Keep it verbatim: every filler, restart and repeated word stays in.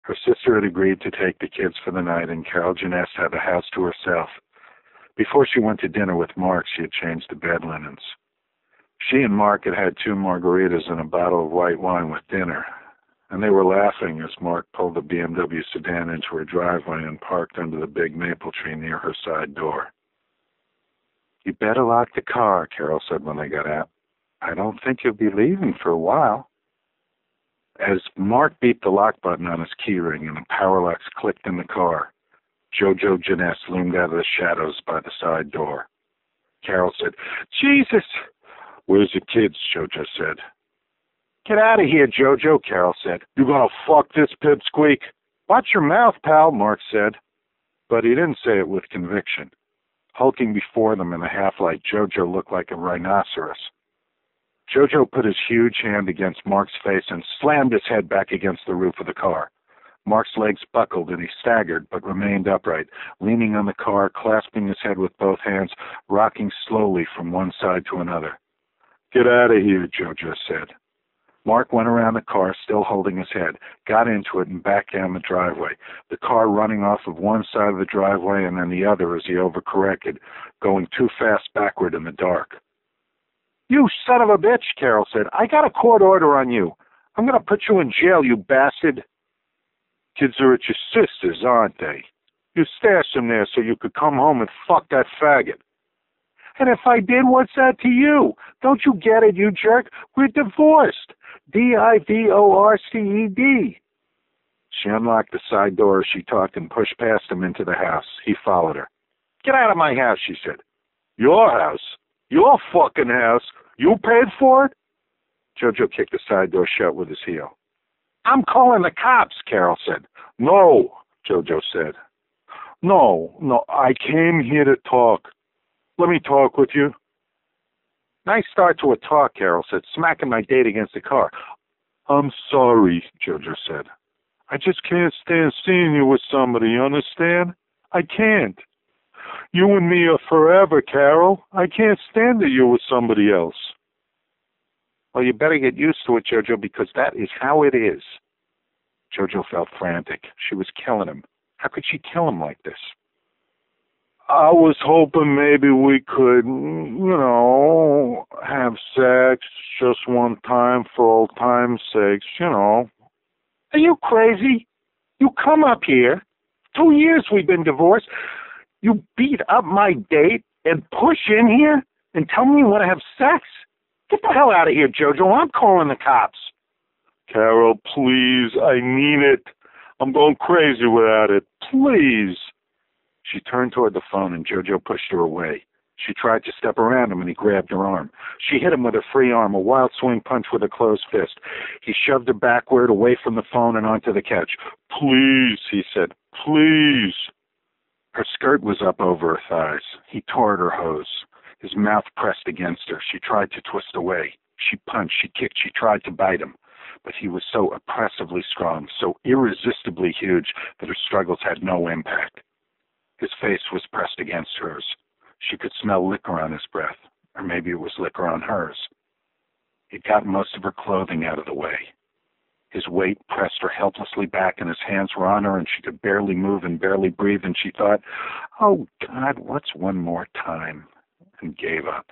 Her sister had agreed to take the kids for the night, and Carol Janess had the house to herself. Before she went to dinner with Mark, she had changed the bed linens. She and Mark had had two margaritas and a bottle of white wine with dinner, and they were laughing as Mark pulled the B M W sedan into her driveway and parked under the big maple tree near her side door. "You better lock the car," Carol said when they got out. "I don't think you'll be leaving for a while." As Mark beeped the lock button on his keyring and the power locks clicked in the car, Jojo Janess loomed out of the shadows by the side door. Carol said, "Jesus!" "Where's the kids?" Jojo said. "Get out of here, Jojo," Carol said. "You gonna fuck this pipsqueak?" "Watch your mouth, pal," Mark said. But he didn't say it with conviction. Hulking before them in the half-light, Jojo looked like a rhinoceros. Jojo put his huge hand against Mark's face and slammed his head back against the roof of the car. Mark's legs buckled and he staggered but remained upright, leaning on the car, clasping his head with both hands, rocking slowly from one side to another. "Get out of here," Jojo said. Mark went around the car, still holding his head, got into it and back down the driveway, the car running off of one side of the driveway and then the other as he overcorrected, going too fast backward in the dark. "You son of a bitch," Carol said. "I got a court order on you. I'm going to put you in jail, you bastard." "Kids are at your sister's, aren't they? You stashed them there so you could come home and fuck that faggot." "And if I did, what's that to you? Don't you get it, you jerk? We're divorced. D I V O R C E D. She unlocked the side door as she talked and pushed past him into the house. He followed her. "Get out of my house," she said. "Your house? Your fucking house? You paid for it?" Jojo kicked the side door shut with his heel. "I'm calling the cops," Carol said. "No," Jojo said. "No, no, I came here to talk. Let me talk with you." "Nice start to a talk," Carol said, smacking my date against the car. "I'm sorry," Jojo said. "I just can't stand seeing you with somebody, you understand? I can't. You and me are forever, Carol. I can't stand that you're with somebody else." "Well, you better get used to it, Jojo, because that is how it is." Jojo felt frantic. She was killing him. How could she kill him like this? "I was hoping maybe we could, you know, have sex just one time for old time's sakes, you know." "Are you crazy? You come up here. Two years we've been divorced. You beat up my date and push in here and tell me you want to have sex? Get the hell out of here, Jojo. I'm calling the cops." "Carol, please, I mean it. I'm going crazy without it. Please." She turned toward the phone and Jojo pushed her away. She tried to step around him and he grabbed her arm. She hit him with her free arm, a wild swing punch with a closed fist. He shoved her backward, away from the phone and onto the couch. "Please," he said, "please." Her skirt was up over her thighs. He tore at her hose. His mouth pressed against her. She tried to twist away. She punched, she kicked, she tried to bite him. But he was so oppressively strong, so irresistibly huge, that her struggles had no impact. His face was pressed against hers. She could smell liquor on his breath, or maybe it was liquor on hers. He'd gotten most of her clothing out of the way. His weight pressed her helplessly back, and his hands were on her, and she could barely move and barely breathe, and she thought, "Oh, God, what's one more time?" and gave up.